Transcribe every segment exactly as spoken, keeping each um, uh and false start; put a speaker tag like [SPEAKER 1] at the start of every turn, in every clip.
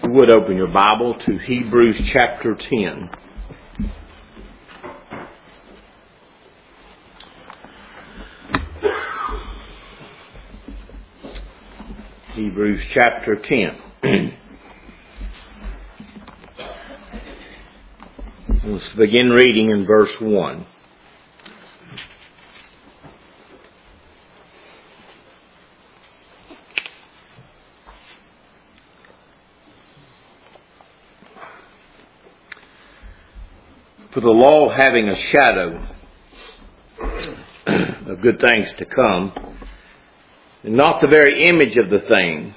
[SPEAKER 1] you would open your Bible to Hebrews chapter ten. Hebrews chapter ten. Let's begin reading in verse one. For the law, having a shadow of good things to come, and not the very image of the thing,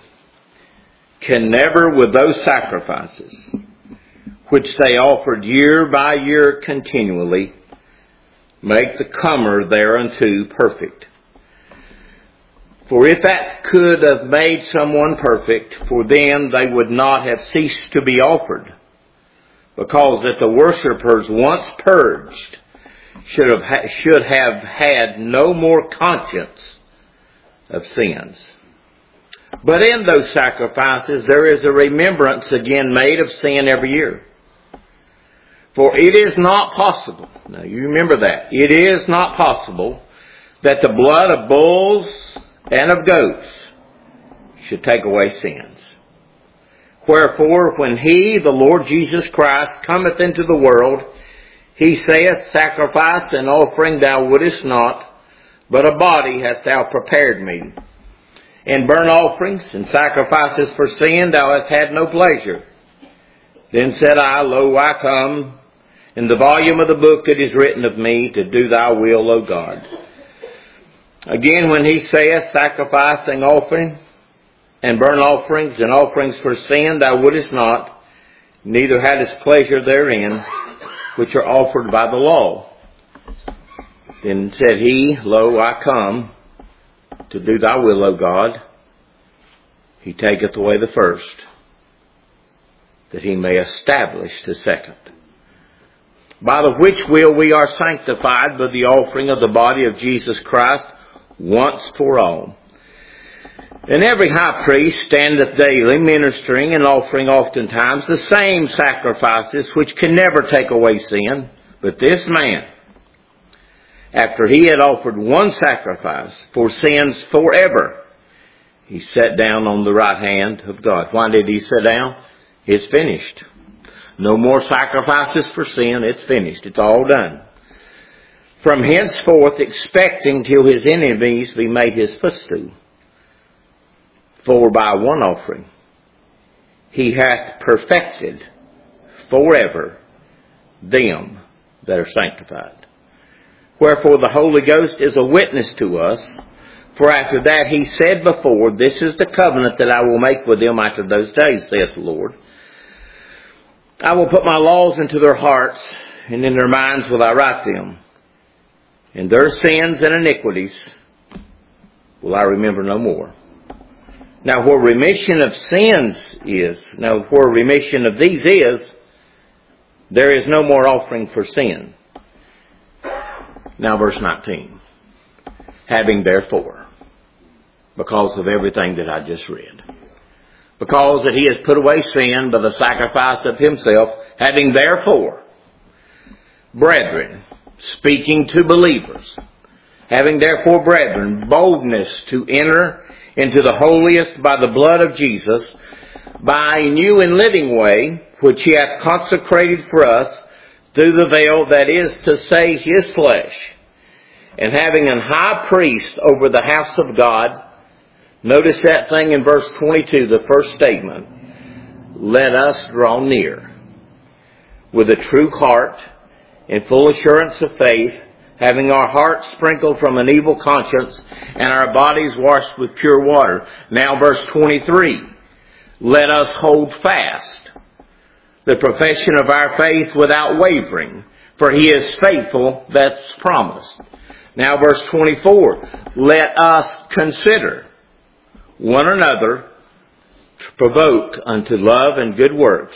[SPEAKER 1] can never with those sacrifices, which they offered year by year continually, make the comer thereunto perfect. For if that could have made someone perfect, for then they would not have ceased to be offered, because that the worshippers once purged should have ha- should have had no more conscience of sins. But in those sacrifices there is a remembrance again made of sin every year. For it is not possible, now you remember that, it is not possible that the blood of bulls and of goats should take away sins. Wherefore, when he, the Lord Jesus Christ, cometh into the world, he saith, Sacrifice and offering thou wouldest not, but a body hast thou prepared me. In burnt offerings and sacrifices for sin thou hast had no pleasure. Then said I, Lo, I come. In the volume of the book it is written of me, to do thy will, O God. Again, when he saith, Sacrifice and offering, and burnt offerings and offerings for sin thou wouldest not, neither hadst pleasure therein, which are offered by the law. Then said he, Lo, I come to do thy will, O God. He taketh away the first, that he may establish the second. By the which will we are sanctified by the offering of the body of Jesus Christ once for all. And every high priest standeth daily, ministering and offering oftentimes the same sacrifices, which can never take away sin. But this man, after he had offered one sacrifice for sins forever, he sat down on the right hand of God. Why did he sit down? It's finished. No more sacrifices for sin. It's finished. It's all done. From henceforth expecting till his enemies be made his footstool. For by one offering he hath perfected forever them that are sanctified. Wherefore the Holy Ghost is a witness to us. For after that he said before, This is the covenant that I will make with them after those days, saith the Lord. I will put my laws into their hearts, and in their minds will I write them. And their sins and iniquities will I remember no more. Now where remission of sins is, now where remission of these is, there is no more offering for sin. Now verse nineteen. Having therefore, because of everything that I just read, because that he has put away sin by the sacrifice of himself, having therefore, brethren, speaking to believers, having therefore, brethren, boldness to enter into the holiest by the blood of Jesus, by a new and living way, which he hath consecrated for us through the veil, that is to say, his flesh, and having an high priest over the house of God. Notice that thing in verse twenty-two, the first statement. Let us draw near with a true heart and full assurance of faith, having our hearts sprinkled from an evil conscience and our bodies washed with pure water. Now verse twenty-three. Let us hold fast the profession of our faith without wavering, for he is faithful that's promised. Now verse twenty-four. Let us consider one another to provoke unto love and good works,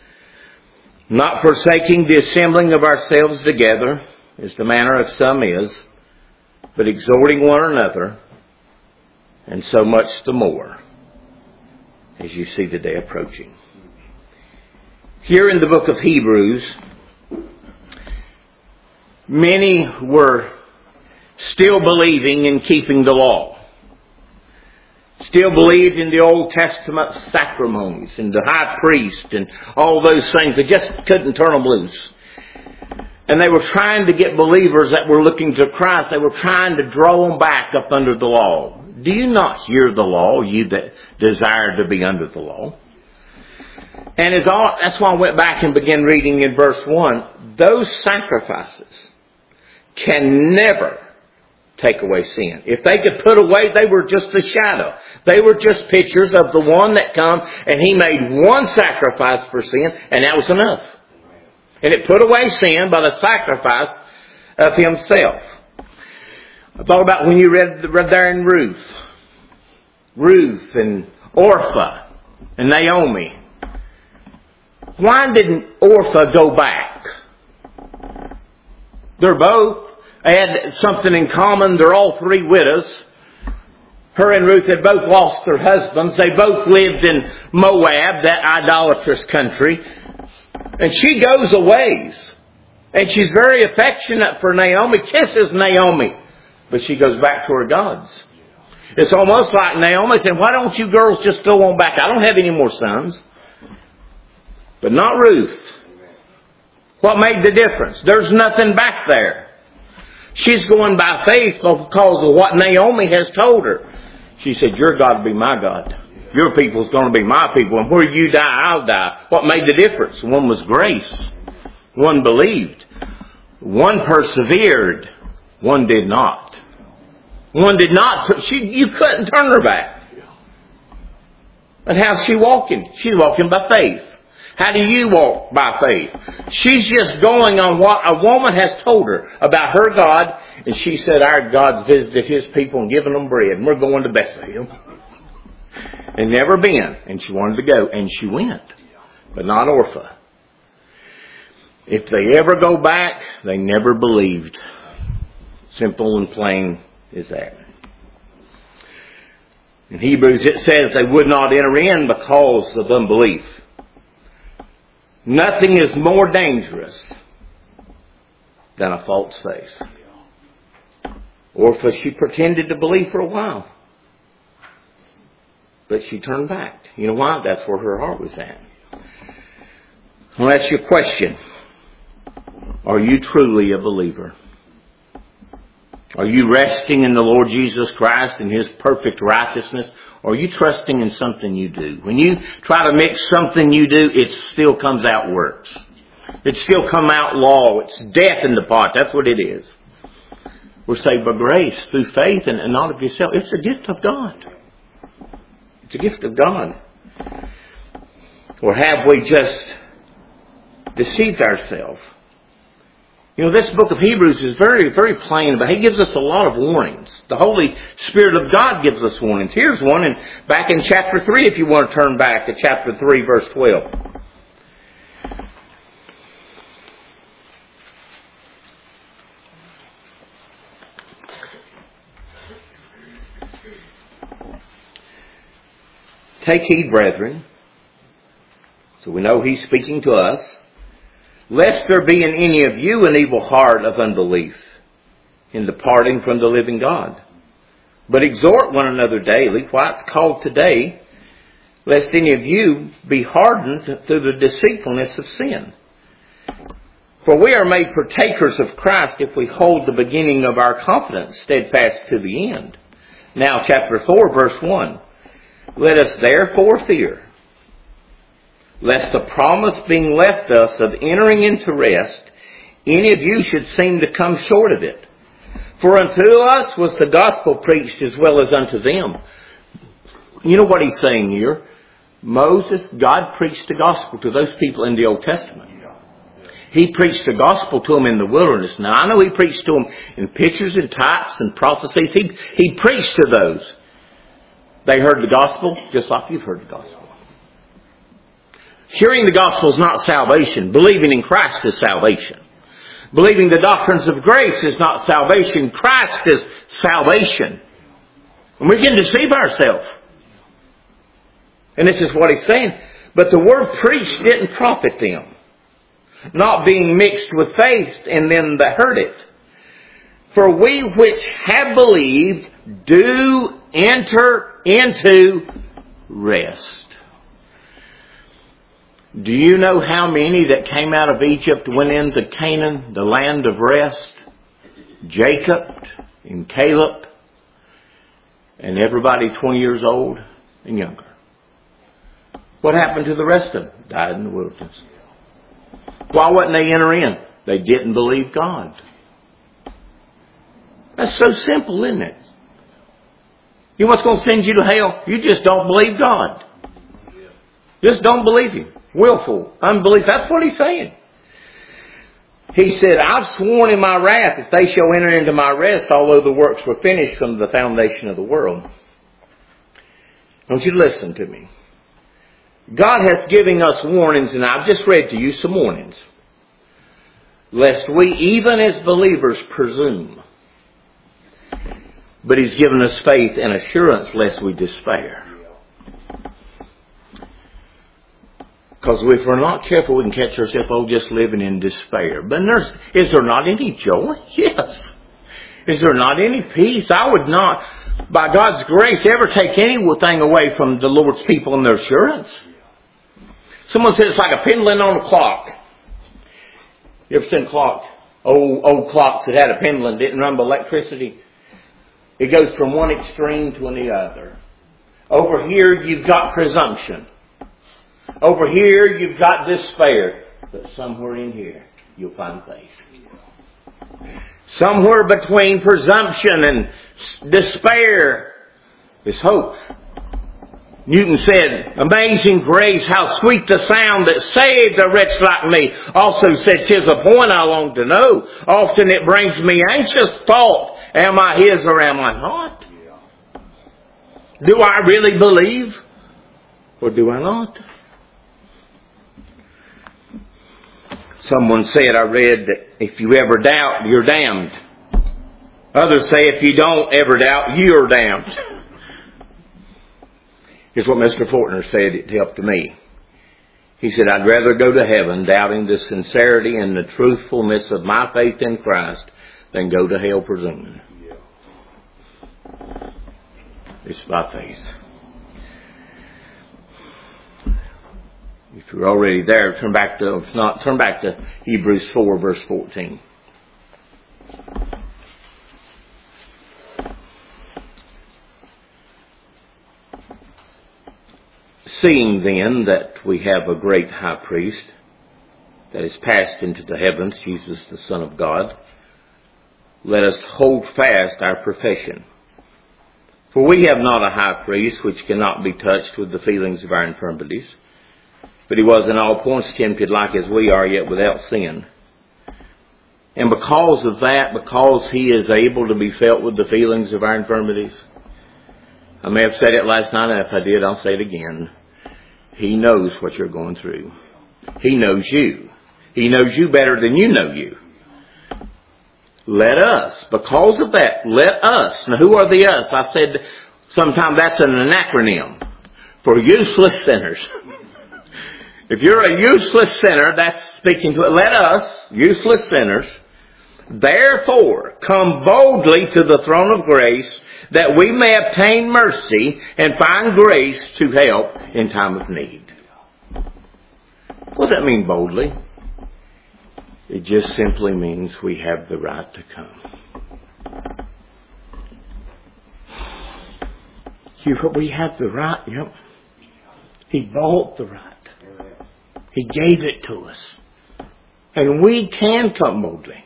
[SPEAKER 1] not forsaking the assembling of ourselves together, as the manner of some is, but exhorting one another, and so much the more as you see the day approaching. Here in the book of Hebrews, many were still believing in keeping the law. Still believed in the Old Testament sacraments and the high priest and all those things. They just couldn't turn them loose. And they were trying to get believers that were looking to Christ. They were trying to draw them back up under the law. Do you not hear the law, you that desire to be under the law? And it's all, that's why I went back and began reading in verse one. Those sacrifices can never take away sin. If they could put away, they were just a shadow. They were just pictures of the one that come and He made one sacrifice for sin, and that was enough. And it put away sin by the sacrifice of Himself. I thought about when you read, read there in Ruth. Ruth and Orpah and Naomi. Why didn't Orpah go back? They're both had something in common. They're all three widows. Her and Ruth had both lost their husbands. They both lived in Moab, that idolatrous country. And she goes a ways. And she's very affectionate for Naomi, kisses Naomi. But she goes back to her gods. It's almost like Naomi saying, why don't you girls just go on back? I don't have any more sons. But not Ruth. What made the difference? There's nothing back there. She's going by faith because of what Naomi has told her. She said, your God will be my God. Your people's going to be my people. And where you die, I'll die. What made the difference? One was grace. One believed. One persevered. One did not. One did not. She, you couldn't turn her back. And how's she walking? She's walking by faith. How do you walk? By faith. She's just going on what a woman has told her about her God. And she said, our God's visited His people and given them bread. And we're going to Bethlehem. And never been. And she wanted to go. And she went. But not Orpah. If they ever go back, they never believed. Simple and plain as that. In Hebrews it says they would not enter in because of unbelief. Nothing is more dangerous than a false faith. Orpah, she pretended to believe for a while. But she turned back. You know why? That's where her heart was at. I'll ask you a question. Are you truly a believer? Are you resting in the Lord Jesus Christ and His perfect righteousness? Or are you trusting in something you do? When you try to mix something you do, it still comes out works. It still comes out law. It's death in the pot. That's what it is. We're saved by grace through faith and not of yourself. It's a gift of God. It's a gift of God. Or have we just deceived ourselves? You know, this book of Hebrews is very, very plain about it. He gives us a lot of warnings. The Holy Spirit of God gives us warnings. Here's one in, back in chapter three, if you want to turn back to chapter three, verse twelve. Take heed, brethren. So we know He's speaking to us. Lest there be in any of you an evil heart of unbelief in departing from the living God. But exhort one another daily, why it's called today, lest any of you be hardened through the deceitfulness of sin. For we are made partakers of Christ if we hold the beginning of our confidence steadfast to the end. Now chapter four, verse one. Let us therefore fear, lest the promise being left us of entering into rest, any of you should seem to come short of it. For unto us was the gospel preached as well as unto them. You know what he's saying here? Moses, God preached the gospel to those people in the Old Testament. He preached the gospel to them in the wilderness. Now I know He preached to them in pictures and types and prophecies. He, he preached to those. They heard the gospel just like you've heard the gospel. Hearing the gospel is not salvation. Believing in Christ is salvation. Believing the doctrines of grace is not salvation. Christ is salvation. And we can deceive ourselves. And this is what he's saying. But the word preached didn't profit them, not being mixed with faith in them that heard it. For we which have believed do enter into rest. Do you know how many that came out of Egypt went into Canaan, the land of rest? Jacob and Caleb and everybody twenty years old and younger. What happened to the rest of them? Died in the wilderness. Why wouldn't they enter in? They didn't believe God. That's so simple, isn't it? You know what's going to send you to hell? You just don't believe God. Just don't believe Him. Willful unbelief. That's what He's saying. He said, I've sworn in my wrath if they shall enter into my rest, although the works were finished from the foundation of the world. I want you to listen to me. God hath given us warnings, and I've just read to you some warnings. Lest we, even as believers, presume. But He's given us faith and assurance lest we despair. Because if we're not careful, we can catch ourselves, oh, just living in despair. But there's, is there not any joy? Yes. Is there not any peace? I would not, by God's grace, ever take anything away from the Lord's people and their assurance. Someone said it's like a pendulum on a clock. You ever seen a clock? Old, old clocks that had a pendulum, didn't run by electricity. It goes from one extreme to the other. Over here, you've got presumption. Over here, you've got despair. But somewhere in here, you'll find faith. Somewhere between presumption and despair is hope. Newton said, amazing grace, how sweet the sound that saved a wretch like me. Also said, 'tis a point I long to know. Often it brings me anxious thought. Am I His or am I not? Do I really believe? Or do I not? Someone said, I read, that if you ever doubt, you're damned. Others say, if you don't ever doubt, you're damned. Here's what Mister Fortner said. It helped me. He said, I'd rather go to heaven doubting the sincerity and the truthfulness of my faith in Christ than go to hell presuming. It's by faith. If you're already there, turn back to, if not, turn back to Hebrews four, verse fourteen. Seeing then that we have a great high priest that is passed into the heavens, Jesus the Son of God, let us hold fast our profession. For we have not a high priest which cannot be touched with the feelings of our infirmities, but He was in all points tempted like as we are, yet without sin. And because of that, because He is able to be felt with the feelings of our infirmities, I may have said it last night, and if I did, I'll say it again. He knows what you're going through. He knows you. He knows you better than you know you. Let us, because of that, let us. Now, who are the us? I said sometimes that's an acronym for useless sinners. If you're a useless sinner, that's speaking to it. Let us, useless sinners, therefore come boldly to the throne of grace, that we may obtain mercy and find grace to help in time of need. What does that mean, boldly? It just simply means we have the right to come. You, we have the right, yep. He bought the right. He gave it to us. And we can come boldly.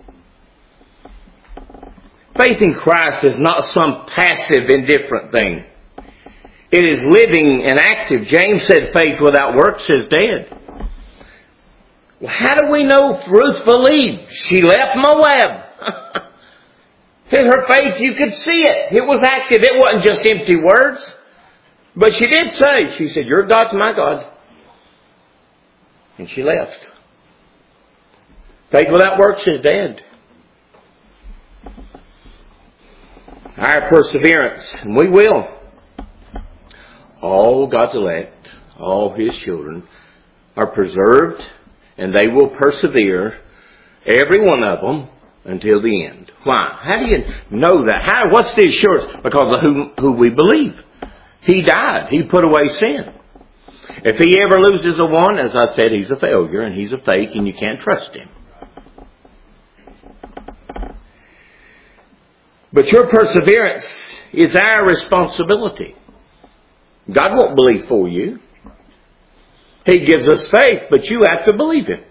[SPEAKER 1] Faith in Christ is not some passive, indifferent thing. It is living and active. James said faith without works is dead. Well, how do we know Ruth believed? She left Moab. In her faith, you could see it. It was active. It wasn't just empty words. But she did say, she said, your God's my God. And she left. Faith without works is dead. Our perseverance, and we will. All God's elect, all His children, are preserved, and they will persevere, every one of them, until the end. Why? How do you know that? How? What's the assurance? Because of who, who we believe. He died. He put away sin. If He ever loses a one, as I said, he's a failure and he's a fake and you can't trust him. But your perseverance is our responsibility. God won't believe for you. He gives us faith, but you have to believe Him.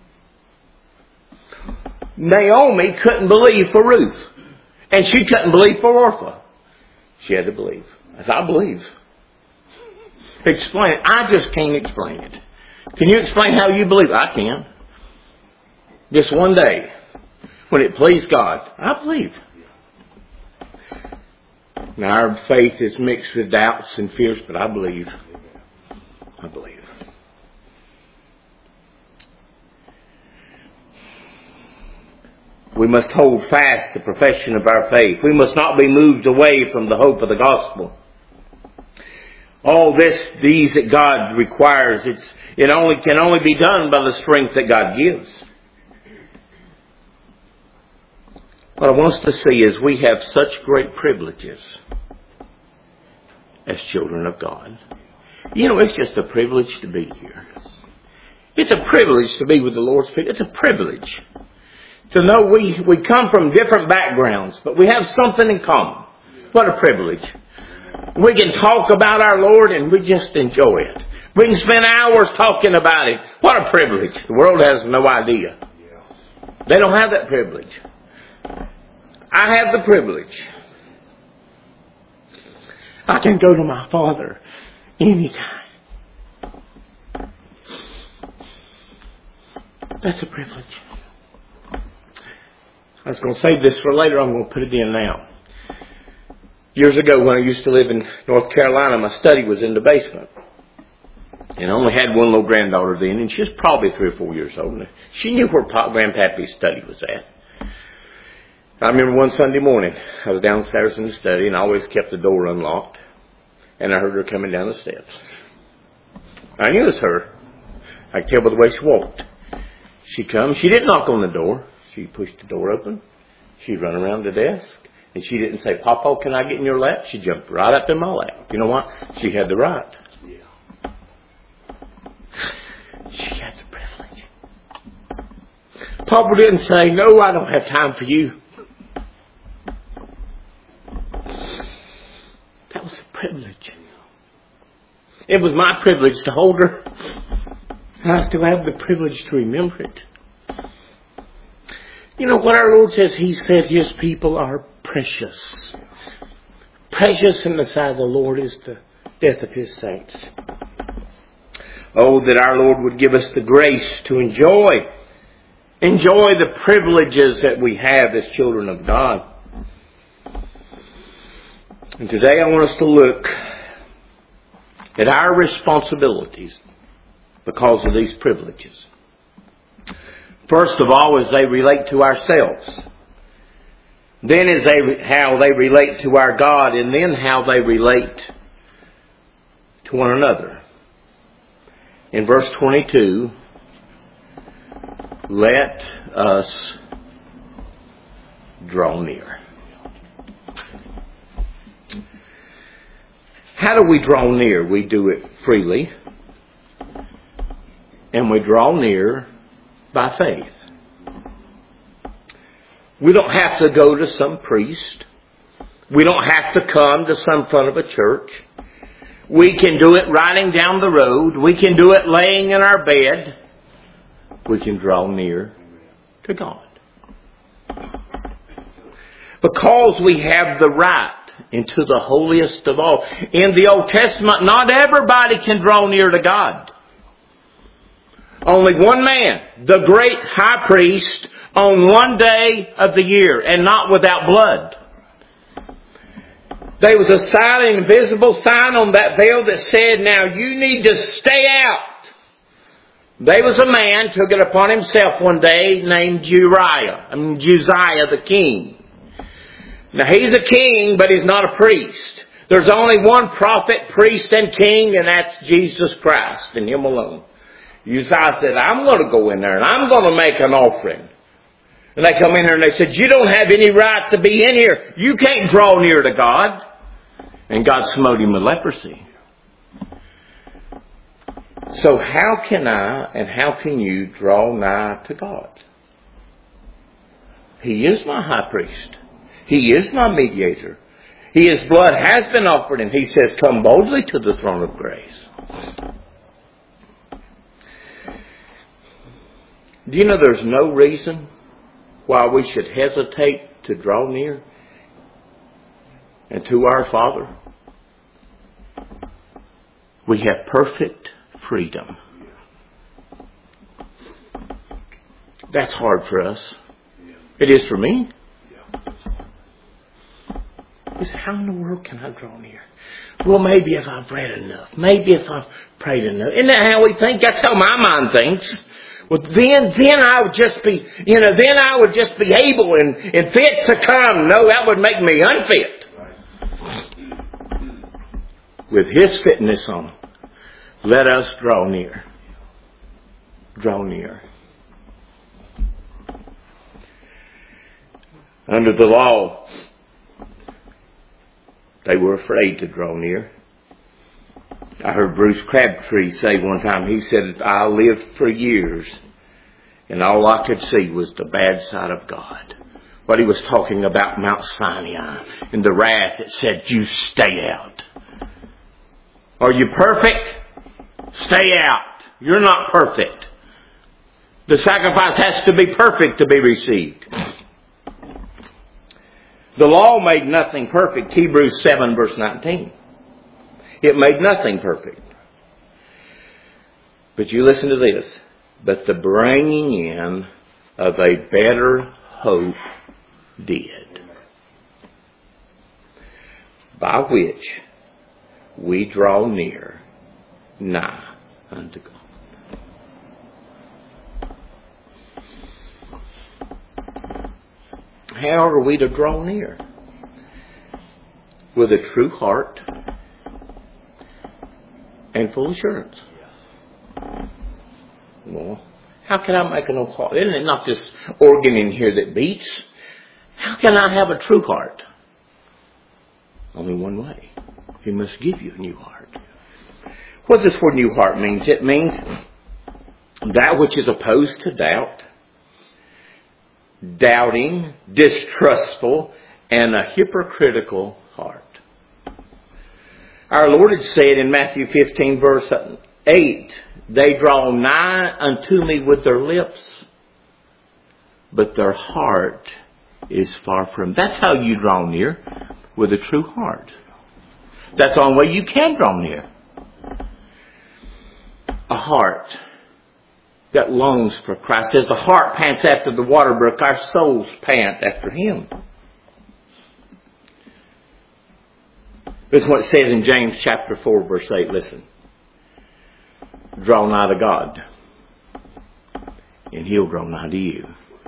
[SPEAKER 1] Naomi couldn't believe for Ruth. And she couldn't believe for Orpah. She had to believe. I said, I believe. Explain it. I just can't explain it. Can you explain how you believe? I can. Just one day, when it pleased God, I believe. Now our faith is mixed with doubts and fears, but I believe. I believe. We must hold fast the profession of our faith. We must not be moved away from the hope of the gospel. All this, these that God requires, it's, it only can only be done by the strength that God gives. What I want us to see is we have such great privileges as children of God. You know, it's just a privilege to be here. It's a privilege to be with the Lord's people. It's a privilege to know we, we come from different backgrounds, but we have something in common. What a privilege. We can talk about our Lord and we just enjoy it. We can spend hours talking about Him. What a privilege. The world has no idea. They don't have that privilege. I have the privilege. I can go to my Father anytime. That's a privilege. I was going to save this for later. I'm going to put it in now. Years ago, when I used to live in North Carolina, my study was in the basement. And I only had one little granddaughter then, and she was probably three or four years old. And she knew where Pop Grandpappy's study was at. I remember one Sunday morning, I was downstairs in the study, and I always kept the door unlocked. And I heard her coming down the steps. I knew it was her. I could tell by the way she walked. She come. She didn't knock on the door. She pushed the door open. She'd run around the desk. And she didn't say, Papa, can I get in your lap? She jumped right up in my lap. You know what? She had the right. Yeah. She had the privilege. Papa didn't say, no, I don't have time for you. That was a privilege. It was my privilege to hold her. And I still have the privilege to remember it. You know what our Lord says? He said His people are precious. Precious in the sight of the Lord is the death of His saints. Oh, that our Lord would give us the grace to enjoy, enjoy the privileges that we have as children of God. And today I want us to look at our responsibilities because of these privileges. First of all, as they relate to ourselves. Then as they, how they relate to our God. And then how they relate to one another. In verse twenty-two, let us draw near. How do we draw near? We do it freely. And we draw near by faith. We don't have to go to some priest. We don't have to come to some front of a church. We can do it riding down the road. We can do it laying in our bed. We can draw near to God. Because we have the right into the holiest of all. In the Old Testament, not everybody can draw near to God. Only one man, the great high priest, on one day of the year, and not without blood. There was a sign, an invisible sign on that veil that said, now you need to stay out. There was a man took it upon himself one day named Uriah, I mean Uzziah the king. Now he's a king, but he's not a priest. There's only one prophet, priest, and king, and that's Jesus Christ and Him alone. Uzziah said, I'm going to go in there and I'm going to make an offering. And they come in here and they said, you don't have any right to be in here. You can't draw near to God. And God smote him with leprosy. So how can I and how can you draw nigh to God? He is my high priest. He is my mediator. His blood has been offered, and He says, come boldly to the throne of grace. Do you know there's no reason why we should hesitate to draw near and to our Father? We have perfect freedom. That's hard for us. It is for me. He said, how in the world can I draw near? Well, maybe if I've read enough. Maybe if I've prayed enough. Isn't that how we think? That's how my mind thinks. Well, then, then I would just be, you know, then I would just be able and, and fit to come. No, that would make me unfit. With His fitness on, let us draw near. Draw near. Under the law, they were afraid to draw near. I heard Bruce Crabtree say one time, he said, I lived for years and all I could see was the bad side of God. What he was talking about Mount Sinai and the wrath that said, you stay out. Are you perfect? Stay out. You're not perfect. The sacrifice has to be perfect to be received. The law made nothing perfect. Hebrews seven verse nineteen. It made nothing perfect. But you listen to this. But the bringing in of a better hope did. By which we draw near, nigh unto God. How are we to draw near? With a true heart and full assurance. Well, how can I make an heart? Isn't it not this organ in here that beats? How can I have a true heart? Only one way. He must give you a new heart. What does this word new heart means? It means that which is opposed to doubt, doubting, distrustful, and a hypocritical heart. Our Lord had said in Matthew fifteen verse eight, they draw nigh unto me with their lips, but their heart is far from. That's how you draw near, with a true heart. That's the only way you can draw near. A heart that longs for Christ. As the heart pants after the water brook, our souls pant after Him. This is what it says in James chapter four verse eight. Listen. Draw nigh to God, and He'll draw nigh to you.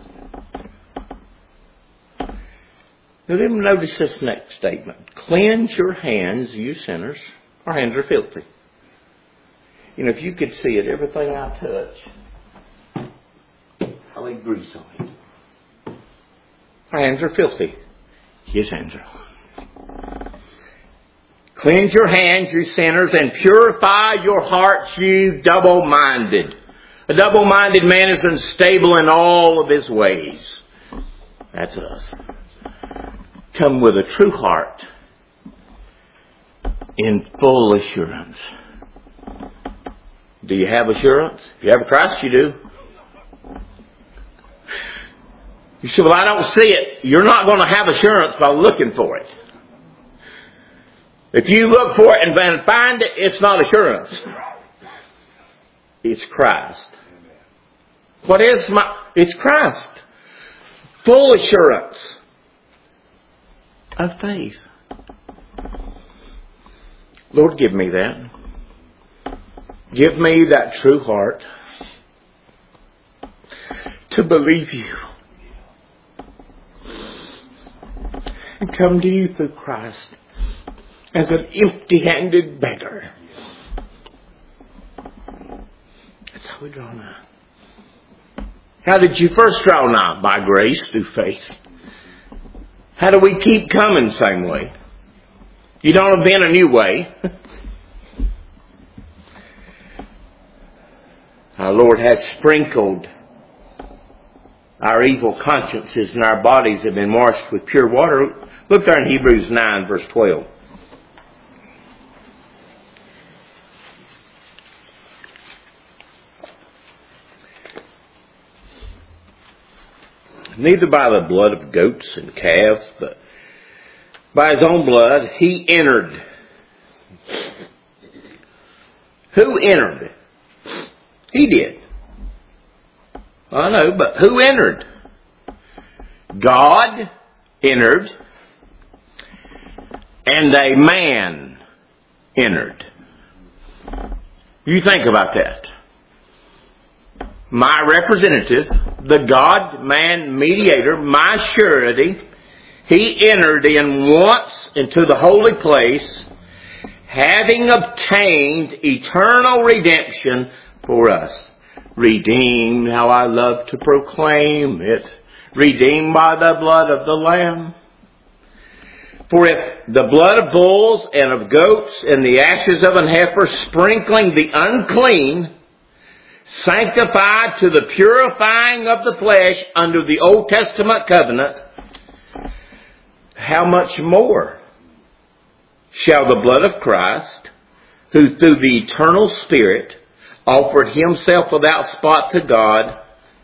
[SPEAKER 1] Now then notice this next statement. Cleanse your hands, you sinners. Our hands are filthy. You know, if you could see it, everything I touch, I lay grease on it. Our hands are filthy. His hands are. Cleanse your hands, you sinners, and purify your hearts, you double-minded. A double-minded man is unstable in all of his ways. That's us. Come with a true heart in full assurance. Do you have assurance? If you have Christ, you do. You say, well, I don't see it. You're not going to have assurance by looking for it. If you look for it and find it, it's not assurance. It's Christ. What is my... It's Christ. Full assurance of faith. Lord, give me that. Give me that true heart to believe You and come to You through Christ as an empty-handed beggar. That's how we draw nigh. How did you first draw nigh? By grace through faith. How do we keep coming the same way? You don't invent a new way. Our Lord has sprinkled our evil consciences, and our bodies have been washed with pure water. Look there in Hebrews nine, verse twelve. Neither by the blood of goats and calves, but by His own blood, He entered. Who entered? He did. I know, but who entered? God entered, and a man entered. You think about that. My representative, the God-man mediator, my surety, He entered in once into the holy place, having obtained eternal redemption for us. Redeemed, how I love to proclaim it. Redeemed by the blood of the Lamb. For if the blood of bulls and of goats and the ashes of an heifer sprinkling the unclean, sanctified to the purifying of the flesh under the Old Testament covenant, how much more shall the blood of Christ, who through the eternal Spirit offered Himself without spot to God,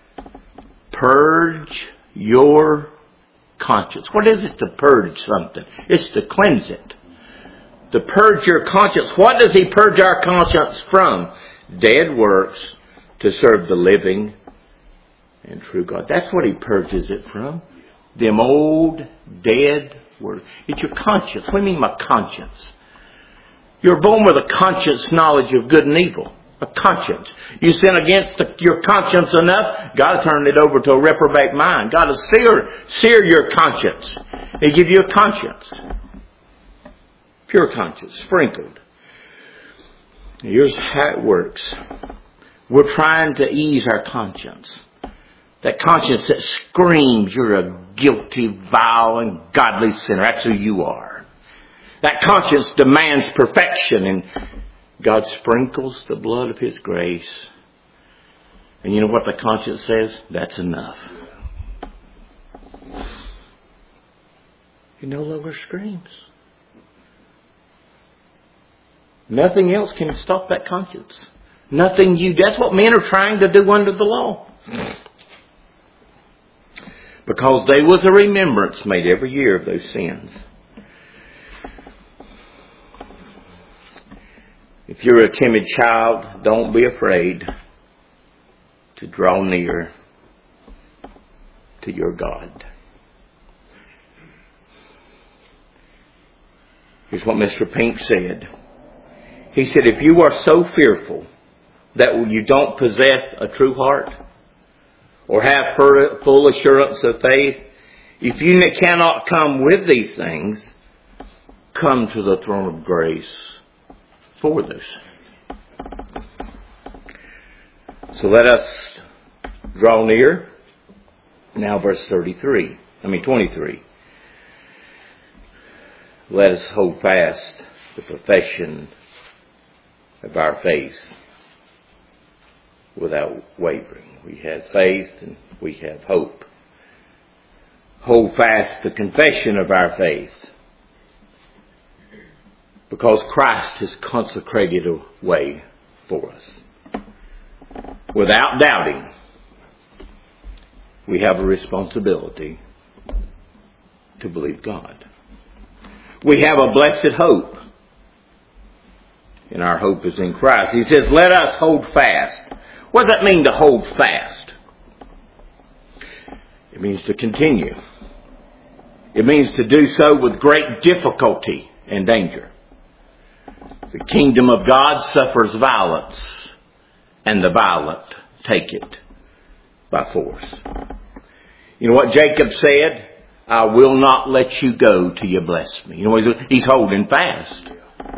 [SPEAKER 1] purge your conscience. What is it to purge something? It's to cleanse it. To purge your conscience. What does He purge our conscience from? Dead works to serve the living and true God. That's what He purges it from. Them old, dead works. It's your conscience. What do you mean by conscience? You're born with a conscience knowledge of good and evil. A conscience. You sin against the, your conscience enough, God will turn it over to a reprobate mind. God will sear, sear your conscience. He give you a conscience. Pure conscience. Sprinkled. Here's how it works. We're trying to ease our conscience. That conscience that screams you're a guilty, vile, and godly sinner. That's who you are. That conscience demands perfection, and God sprinkles the blood of His grace. And you know what the conscience says? That's enough. It no longer screams. Nothing else can stop that conscience. Nothing you... That's what men are trying to do under the law. Because there was a remembrance made every year of those sins. If you're a timid child, don't be afraid to draw near to your God. Here's what Mister Pink said. He said, if you are so fearful that you don't possess a true heart or have full assurance of faith, if you cannot come with these things, come to the throne of grace for this. So let us draw near. Now verse thirty-three. I mean twenty-three. Let us hold fast the profession of our faith without wavering. We have faith and we have hope. Hold fast the confession of our faith, because Christ has consecrated a way for us. Without doubting, we have a responsibility to believe God. We have a blessed hope, and our hope is in Christ. He says, let us hold fast. What does that mean to hold fast? It means to continue. It means to do so with great difficulty and danger. The kingdom of God suffers violence, and the violent take it by force. You know what Jacob said? I will not let you go till you bless me. You know, he's, he's holding fast.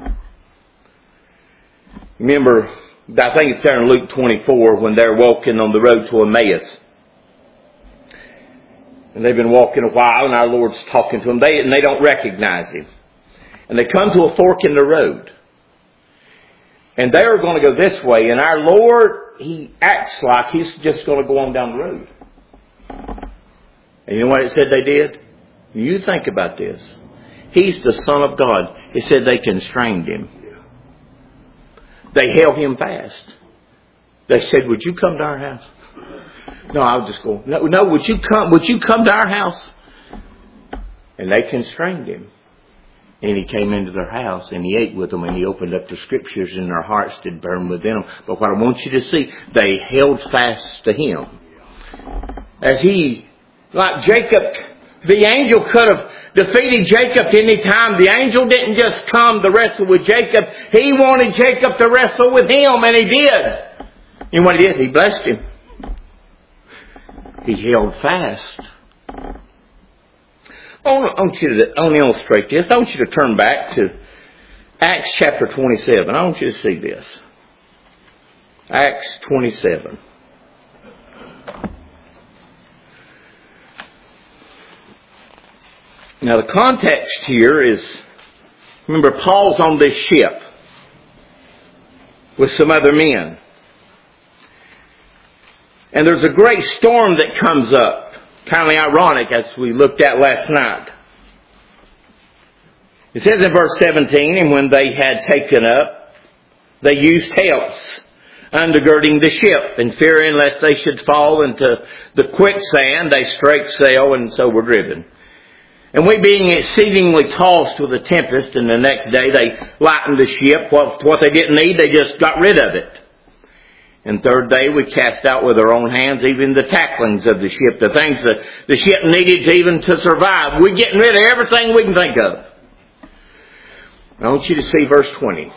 [SPEAKER 1] Remember, I think it's there in Luke twenty-four when they're walking on the road to Emmaus. And they've been walking a while and our Lord's talking to them. They, and they don't recognize Him. And they come to a fork in the road. And they're going to go this way. And our Lord, He acts like He's just going to go on down the road. And you know what it said they did? You think about this. He's the Son of God. It said they constrained Him. They held Him fast. They said, would you come to our house? No, I'll just go. No, no, would you come, would you come to our house? And they constrained Him. And He came into their house and He ate with them and He opened up the Scriptures and their hearts did burn within them. But what I want you to see, they held fast to Him. As He, like Jacob, the angel could have defeated Jacob any time. The angel didn't just come to wrestle with Jacob. He wanted Jacob to wrestle with Him, and He did. And what He did, He blessed him. He held fast. I want you to I want to illustrate this. I want you to turn back to Acts chapter twenty-seven. I want you to see this. Acts twenty-seven. Now the context here is, remember Paul's on this ship with some other men. And there's a great storm that comes up. Kind of ironic as we looked at last night. It says in verse seventeen, and when they had taken up, they used helps, undergirding the ship, and fearing lest they should fall into the quicksand, they strake sail, and so were driven. And we being exceedingly tossed with a tempest, and the next day they lightened the ship. What, what they didn't need, they just got rid of it. And third day we cast out with our own hands even the tacklings of the ship, the things that the ship needed to even to survive. We're getting rid of everything we can think of. I want you to see verse twenty.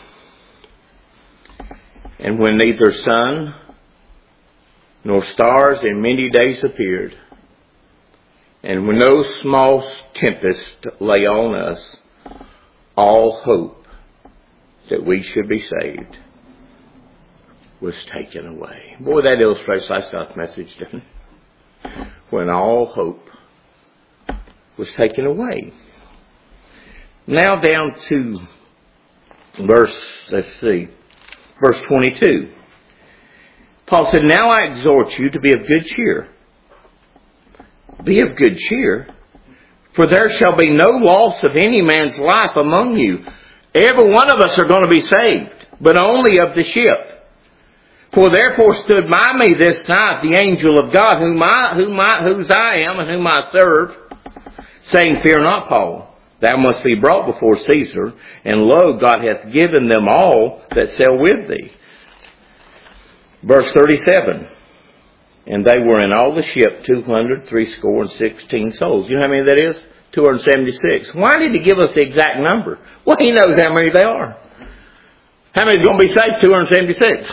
[SPEAKER 1] And when neither sun nor stars in many days appeared, and when no small tempest lay on us, all hope that we should be saved was taken away. Boy, that illustrates last night's message, doesn't it? When all hope was taken away. Now down to verse, let's see, verse twenty-two. Paul said, now I exhort you to be of good cheer. Be of good cheer, for there shall be no loss of any man's life among you. Every one of us are going to be saved, but only of the ship. For therefore stood by me this night the angel of God, whom I, whom I, whose I am and whom I serve, saying, fear not, Paul, thou must be brought before Caesar, and lo, God hath given them all that sail with thee. Verse thirty-seven. And they were in all the ship two hundred, threescore, and sixteen souls. You know how many that is? two hundred seventy-six. Why did He give us the exact number? Well, He knows how many they are. How many is going to be saved? two hundred seventy-six.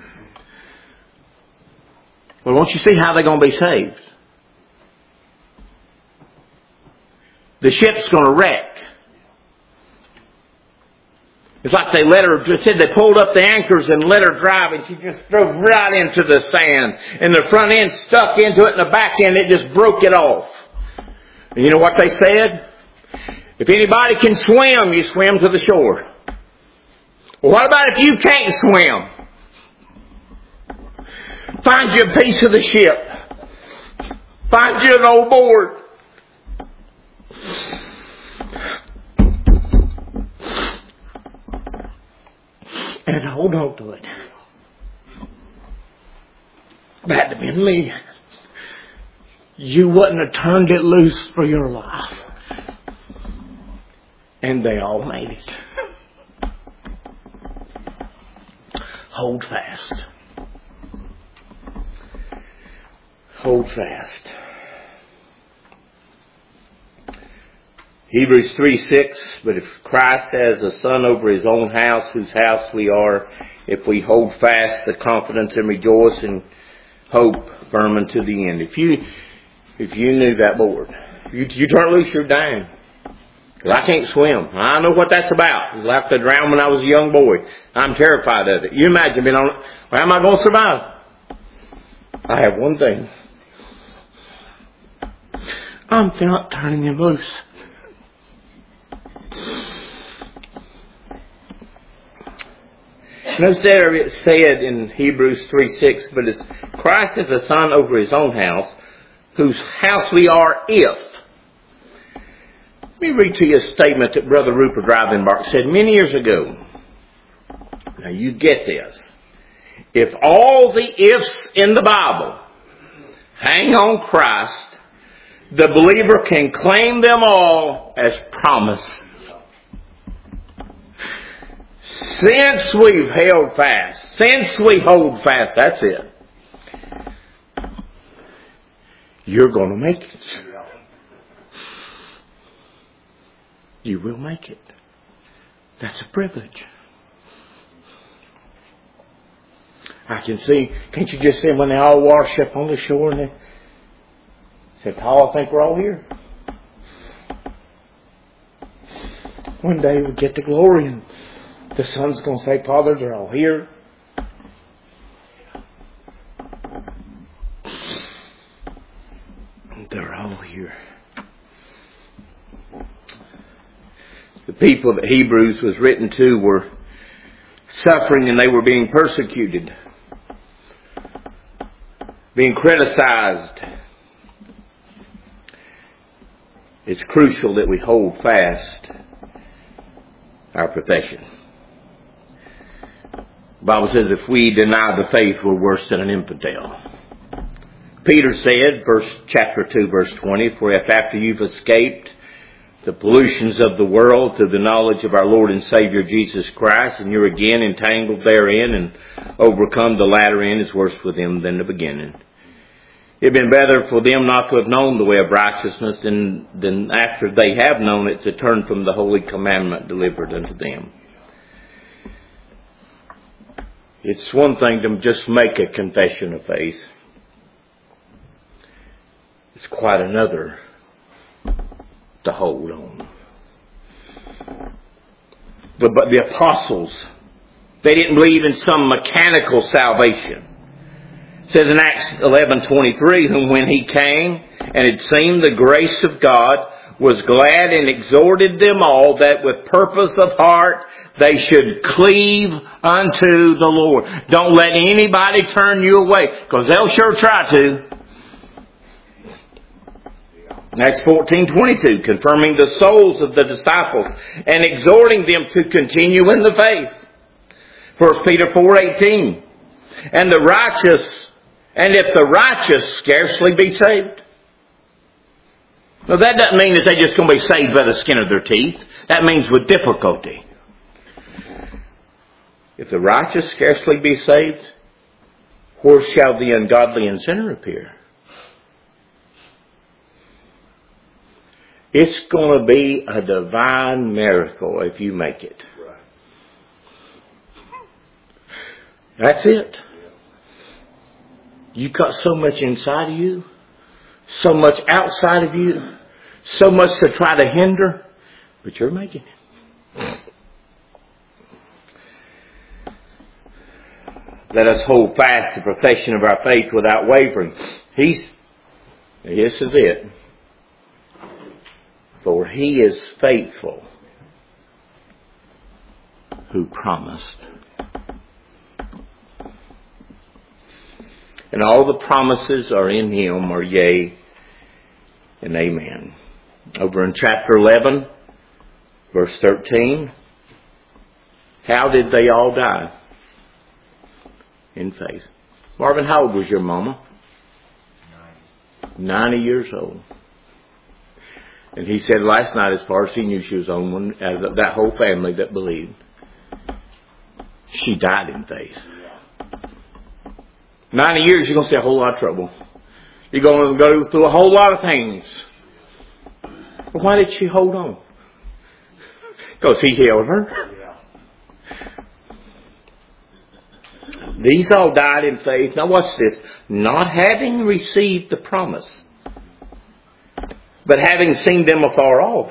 [SPEAKER 1] Well, won't you see how they're going to be saved? The ship's going to wreck. It's like they let her, it said they pulled up the anchors and let her drive, and she just drove right into the sand. And the front end stuck into it, and the back end, it just broke it off. And you know what they said? If anybody can swim, you swim to the shore. Well, what about if you can't swim? Find you a piece of the ship. Find you an old board. And hold on to it. That'd have been me. You wouldn't have turned it loose for your life. And they all made it. Hold fast. Hold fast. Hebrews three six, but if Christ has a son over His own house, whose house we are, if we hold fast the confidence and rejoice and hope firm unto the end. If you, if you knew that, Lord, You, you turn loose, you're dying. Because I can't swim. I know what that's about. I left to drown when I was a young boy. I'm terrified of it. You imagine being on, well, how am I going to survive? I have one thing. I'm not turning him loose. Notice there it said in Hebrews three six, but as Christ is the Son over his own house, whose house we are if. Let me read to you a statement that Brother Rupert Rivenbark said many years ago. Now you get this. If all the ifs in the Bible hang on Christ, the believer can claim them all as promises. Since we've held fast, since we hold fast, that's it. You're going to make it. You will make it. That's a privilege. I can see, can't you just see when they all wash up on the shore and they said, Paul, I think we're all here. One day we'll get to glory and the son's going to say, Father, they're all here. They're all here. The people that Hebrews was written to were suffering and they were being persecuted, being criticized. It's crucial that we hold fast our profession. The Bible says if we deny the faith, we're worse than an infidel. Peter said, verse chapter two, verse twenty, for if after you've escaped the pollutions of the world through the knowledge of our Lord and Savior Jesus Christ, and you're again entangled therein and overcome, the latter end is worse for them than the beginning. It had been better for them not to have known the way of righteousness than, than after they have known it to turn from the holy commandment delivered unto them. It's one thing to just make a confession of faith. It's quite another to hold on. But, but the apostles, they didn't believe in some mechanical salvation. It says in Acts eleven twenty-three, whom when he came and had seen the grace of God, was glad and exhorted them all that with purpose of heart they should cleave unto the Lord. Don't let anybody turn you away, because they'll sure try to. Acts fourteen twenty-two, confirming the souls of the disciples and exhorting them to continue in the faith. First Peter four eighteen, and the righteous, and if the righteous scarcely be saved. Now that doesn't mean that they're just going to be saved by the skin of their teeth. That means with difficulty. If the righteous scarcely be saved, where shall the ungodly and sinner appear? It's going to be a divine miracle if you make it. That's it. You've got so much inside of you, so much outside of you, so much to try to hinder, but you're making it. Let us hold fast the profession of our faith without wavering. He's, this is it. For he is faithful who promised. And all the promises are in him are yea and amen. Over in chapter eleven, verse thirteen, how did they all die? In faith. Marvin, how old was your mama? Ninety years old. And he said last night, as far as he knew, she was the only one out of that whole family that believed. She died in faith. Ninety years, you're going to see a whole lot of trouble. You're going to go through a whole lot of things. But why did she hold on? Because he held her. These all died in faith. Now watch this. Not having received the promise. but having seen them afar off,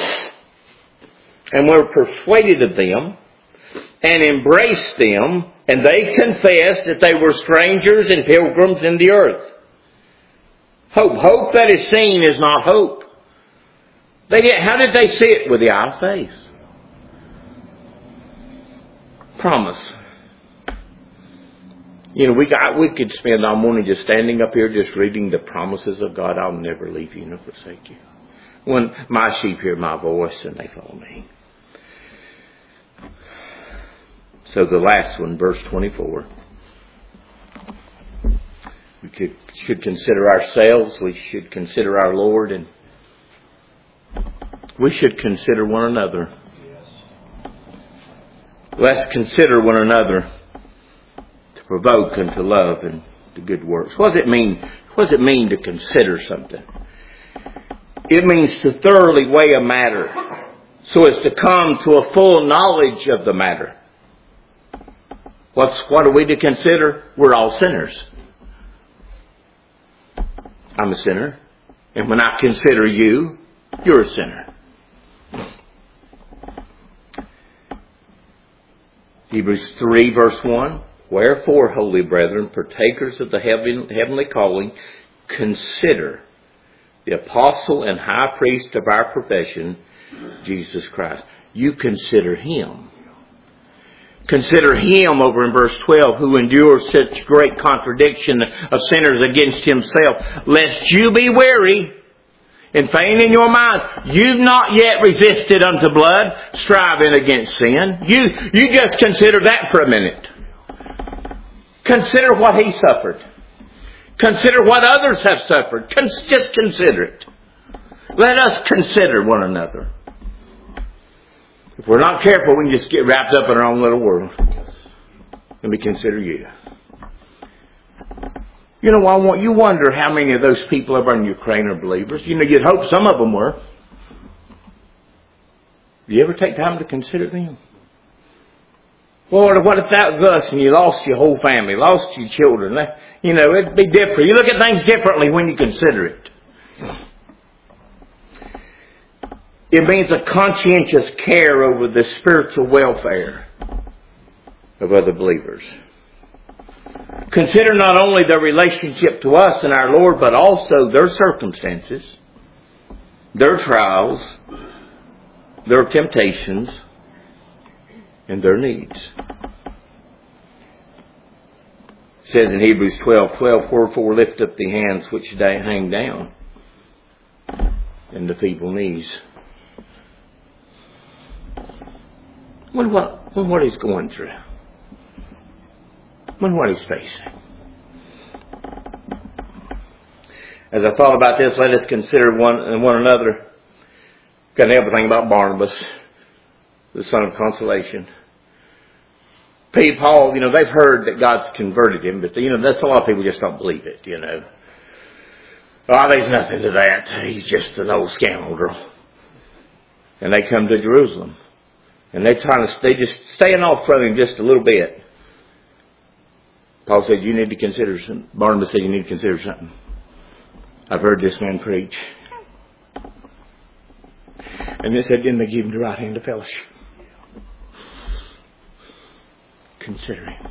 [SPEAKER 1] and were persuaded of them, and embraced them, and they confessed that they were strangers and pilgrims in the earth. Hope. Hope that is seen is not hope. They did, how did they see it? With the eye of faith. Promise. You know, we got, we could spend all morning just standing up here just reading the promises of God. I'll never leave you nor forsake you. When my sheep hear my voice and they follow me. So the last one, verse twenty-four. We could, should consider ourselves. We should consider our Lord. And we should consider one another. Let's consider one another to provoke and to love and to good works. What does it mean? What does it mean to consider something? It means to thoroughly weigh a matter so as to come to a full knowledge of the matter. What's, what are we to consider? We're all sinners. I'm a sinner. And when I consider you, you're a sinner. Hebrews three verse one. Wherefore, holy brethren, partakers of the heaven, heavenly calling, consider the apostle and high priest of our profession, Jesus Christ. You consider Him. Consider Him over in verse twelve, who endures such great contradiction of sinners against Himself, lest you be weary and faint in your mind. You've not yet resisted unto blood, striving against sin. You, you just consider that for a minute. Consider what He suffered. Consider what others have suffered. Con- just consider it. Let us consider one another. If we're not careful, we can just get wrapped up in our own little world. Let me consider you. You know, I want, you wonder how many of those people over in Ukraine are believers. You know, you'd hope some of them were. Do you ever take time to consider them? Lord, what if that was us and you lost your whole family, lost your children? You know, it'd be different. You look at things differently when you consider it. It means a conscientious care over the spiritual welfare of other believers. Consider not only their relationship to us and our Lord, but also their circumstances, their trials, their temptations, and their needs. It says in Hebrews twelve twelve, wherefore lift up the hands which hang down, and the feeble knees. When what, when what he's going through. When what he's facing. As I thought about this, let us consider one, one another. Couldn't help but think about Barnabas, the son of consolation. Paul, you know, they've heard that God's converted him, but, you know, that's a lot of people just don't believe it, you know. Oh, there's nothing to that. He's just an old scoundrel. And they come to Jerusalem. And they trying to, they just staying off from him just a little bit. Paul said, you need to consider something. Barnabas said, you need to consider something. I've heard this man preach. And they said, then they give him the right hand of fellowship. Consider him.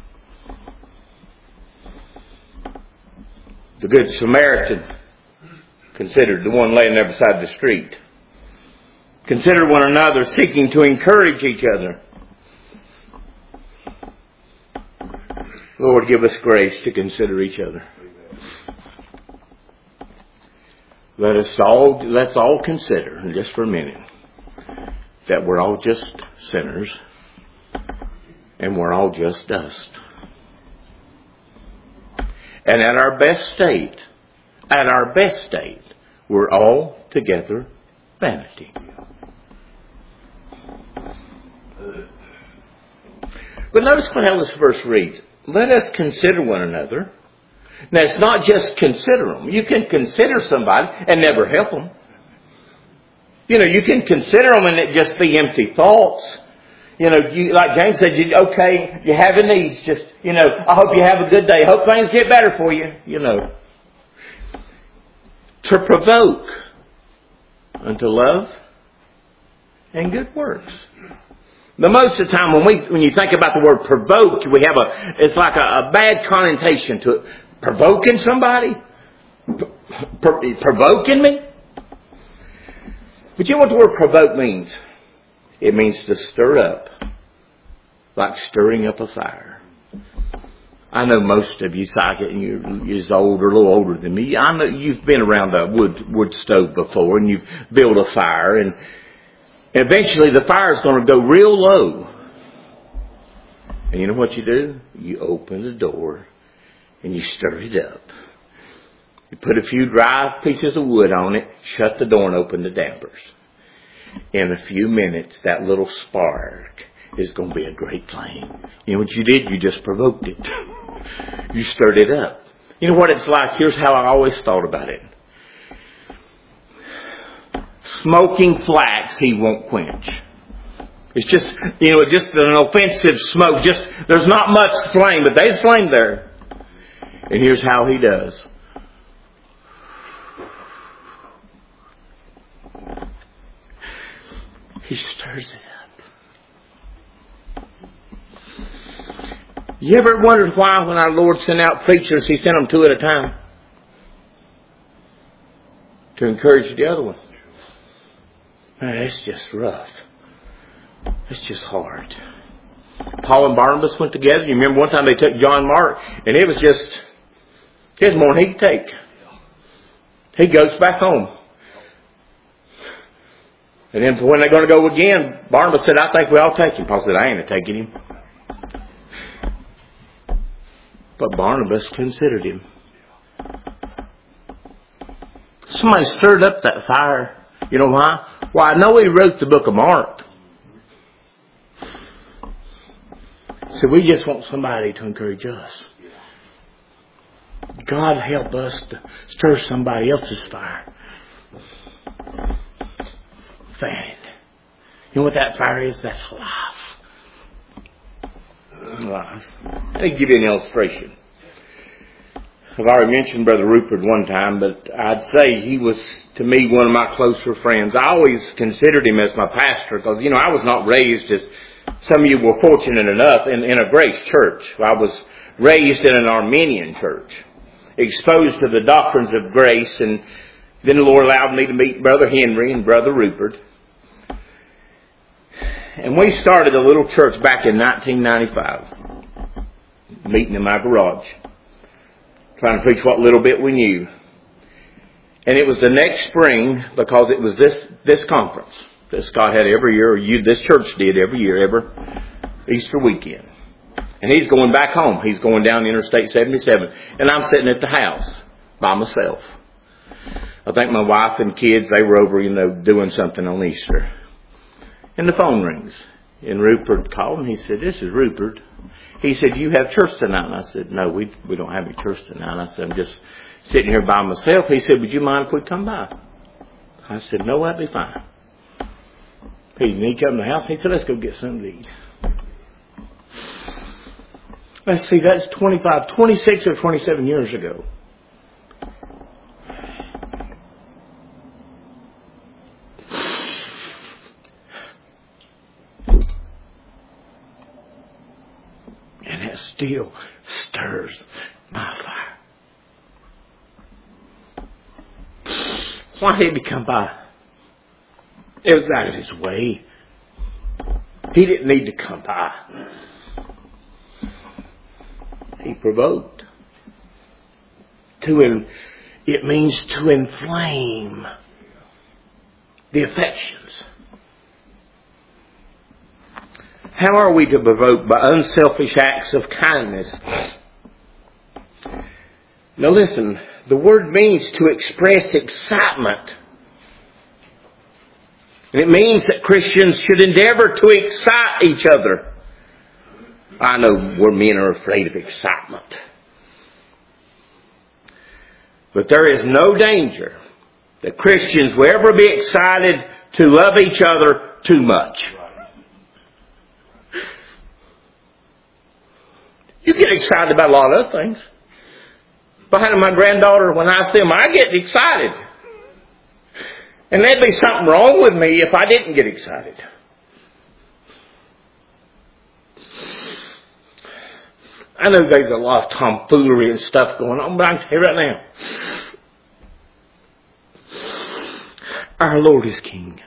[SPEAKER 1] The Good Samaritan considered the one laying there beside the street. Consider one another, seeking to encourage each other. Lord, give us grace to consider each other. Let us all, let's all consider, just for a minute, that we're all just sinners and we're all just dust. And at our best state, at our best state, we're all together vanity. But notice what how this verse reads. Let us consider one another. Now, it's not just consider them. You can consider somebody and never help them. You know, you can consider them and it just be empty thoughts. You know, you, like James said, you, okay, you have a need. Just, you know, I hope you have a good day. Hope things get better for you. You know. To provoke unto love and good works. But most of the time when we, when you think about the word provoke, we have a, it's like a, a bad connotation to it. Provoking somebody? Pro- provoking me? But you know what the word provoke means? It means to stir up. Like stirring up a fire. I know most of you, Saga, you're, you're older, a little older than me. I know you've been around a wood, wood stove before and you've built a fire and eventually the fire's going to go real low. And you know what you do? You open the door and you stir it up. You put a few dry pieces of wood on it, shut the door and open the dampers. In a few minutes, that little spark is going to be a great flame. You know what you did? You just provoked it. You stirred it up. You know what it's like? Here's how I always thought about it. Smoking flax he won't quench. It's just, you know, just an offensive smoke. Just, there's not much flame, but there's flame there. And here's how he does. He stirs it up. You ever wondered why when our Lord sent out preachers, He sent them two at a time? To encourage the other one. Man, it's just rough. It's just hard. Paul and Barnabas went together. You remember one time they took John Mark, and it was just, here's more than he could take. He goes back home. And then when they're going to go again, Barnabas said, I think we all take him. Paul said, I ain't taking him. But Barnabas considered him. Somebody stirred up that fire. You know why? Well, I know he wrote the book of Mark. So we just want somebody to encourage us. God help us to stir somebody else's fire. Fan it. You know what that fire is? That's life. Life. Let me give you an illustration. I've already mentioned Brother Rupert one time, but I'd say he was, to me, one of my closer friends. I always considered him as my pastor because, you know, I was not raised as some of you were fortunate enough in, in a Grace church. I was raised in an Arminian church, exposed to the doctrines of grace, and then the Lord allowed me to meet Brother Henry and Brother Rupert. And we started a little church back in nineteen ninety-five, meeting in my garage, trying to preach what little bit we knew. And it was the next spring, because it was this, this conference that Scott had every year, or you, this church did every year, every Easter weekend. And he's going back home. He's going down Interstate seventy-seven. And I'm sitting at the house by myself. I think my wife and kids, they were over, you know, doing something on Easter. And the phone rings. And Rupert called and he said, this is Rupert. He said, you have church tonight? And I said, no, we we don't have any church tonight. I said, I'm just sitting here by myself. He said, would you mind if we come by? I said, no, that'd be fine. He, he come to the house. He said, let's go get something to eat. Let's see, that's twenty-five, twenty-six or twenty-seven years ago. And it still stirs my fire. Why did he come by? It was out of his way. He didn't need to come by. He provoked. To in, it means to inflame the affections. How are we to provoke? By unselfish acts of kindness. Now listen, the word means to express excitement. And it means that Christians should endeavor to excite each other. I know where men are afraid of excitement. But there is no danger that Christians will ever be excited to love each other too much. You get excited about a lot of other things. Behind my granddaughter, when I see them, I get excited. And there'd be something wrong with me if I didn't get excited. I know there's a lot of tomfoolery and stuff going on, but I can tell you right now, our Lord is King.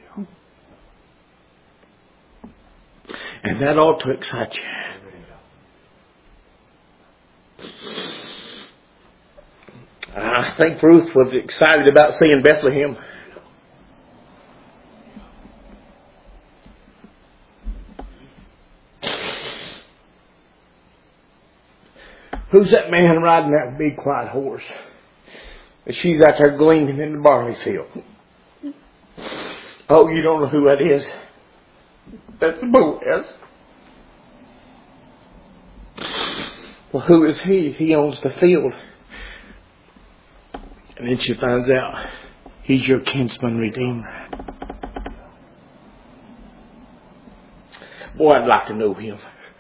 [SPEAKER 1] And that ought to excite you. I think Ruth was excited about seeing Bethlehem. Who's that man riding that big white horse? She's out there gleaning in the barley field. Oh, you don't know who that is? That's Boaz. Well, who is he? He owns the field. And then she finds out he's your kinsman redeemer. Boy, I'd like to know him.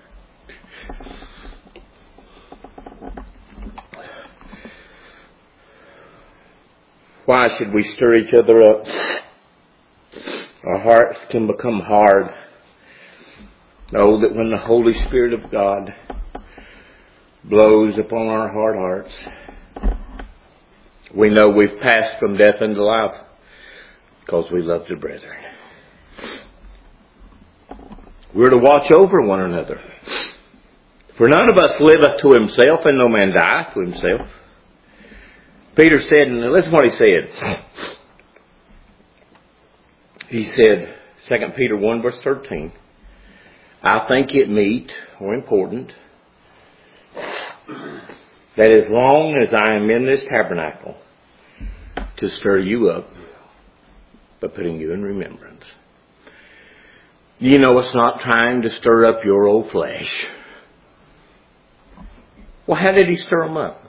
[SPEAKER 1] Why should we stir each other up? Our hearts can become hard. Know that when the Holy Spirit of God blows upon our hard hearts, we know we've passed from death into life because we love the brethren. We're to watch over one another. For none of us liveth to himself, and no man dieth to himself. Peter said, and listen what he said. He said, Second Peter one verse thirteen, I think it meet or important that as long as I am in this tabernacle to stir you up by putting you in remembrance. You know it's not trying to stir up your old flesh. Well, how did he stir them up?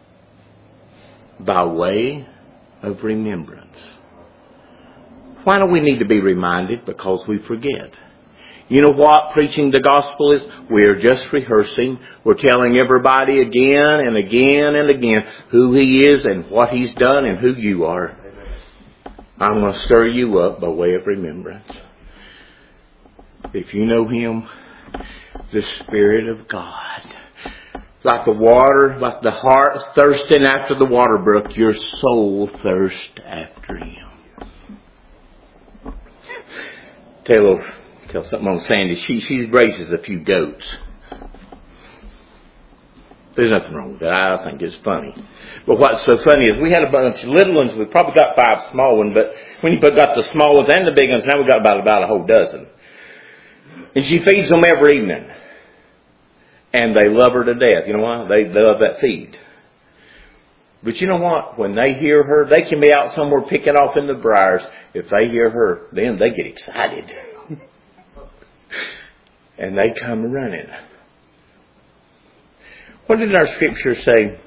[SPEAKER 1] By way of remembrance. Why do we need to be reminded? Because we forget. You know what preaching the gospel is? We're just rehearsing. We're telling everybody again and again and again who he is and what he's done and who you are. I'm going to stir you up by way of remembrance. If you know him, the Spirit of God, like the water, like the heart thirsting after the water brook, your soul thirsts after him. Tell, tell something on Sandy. She, she raises a few goats. There's nothing wrong with that. I think it's funny. But what's so funny is we had a bunch of little ones. We probably got five small ones, but when you got the small ones and the big ones, now we got about, about a whole dozen. And she feeds them every evening. And they love her to death. You know why? They, they love that feed. But you know what? When they hear her, they can be out somewhere picking off in the briars. If they hear her, then they get excited. And they come running. What did our scripture say?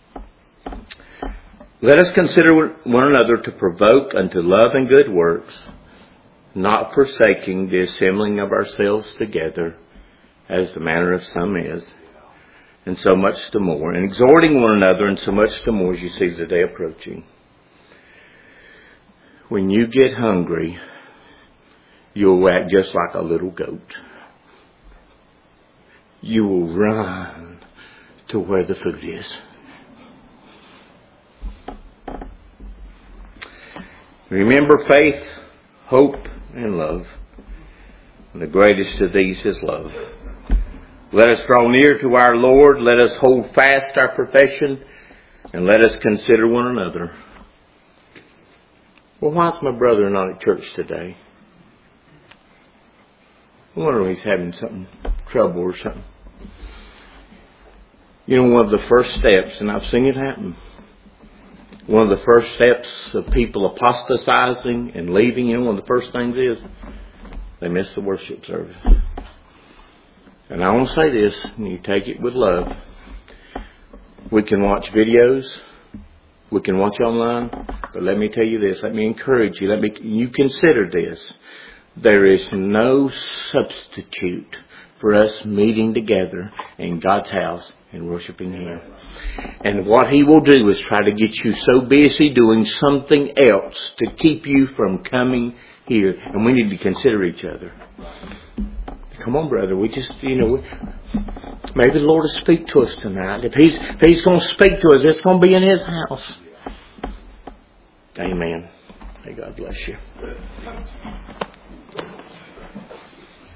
[SPEAKER 1] Let us consider one another to provoke unto love and good works, not forsaking the assembling of ourselves together, as the manner of some is, and so much the more, and exhorting one another, and so much the more as you see the day approaching. When you get hungry, you'll act just like a little goat. You will run to where the food is. Remember faith, hope, and love. And the greatest of these is love. Let us draw near to our Lord. Let us hold fast our profession. And let us consider one another. Well, why is my brother not at church today? I wonder if he's having something, trouble or something. You know, one of the first steps, and I've seen it happen, one of the first steps of people apostatizing and leaving, you know, one of the first things is they miss the worship service. And I want to say this, and you take it with love. We can watch videos. We can watch online. But let me tell you this. Let me encourage you. Let me, you consider this. There is no substitute for us meeting together in God's house and worshiping Him. And what He will do is try to get you so busy doing something else to keep you from coming here. And we need to consider each other. Come on, brother. We just, you know, maybe the Lord will speak to us tonight. If He's, if He's going to speak to us, it's going to be in His house. Amen. May God bless you.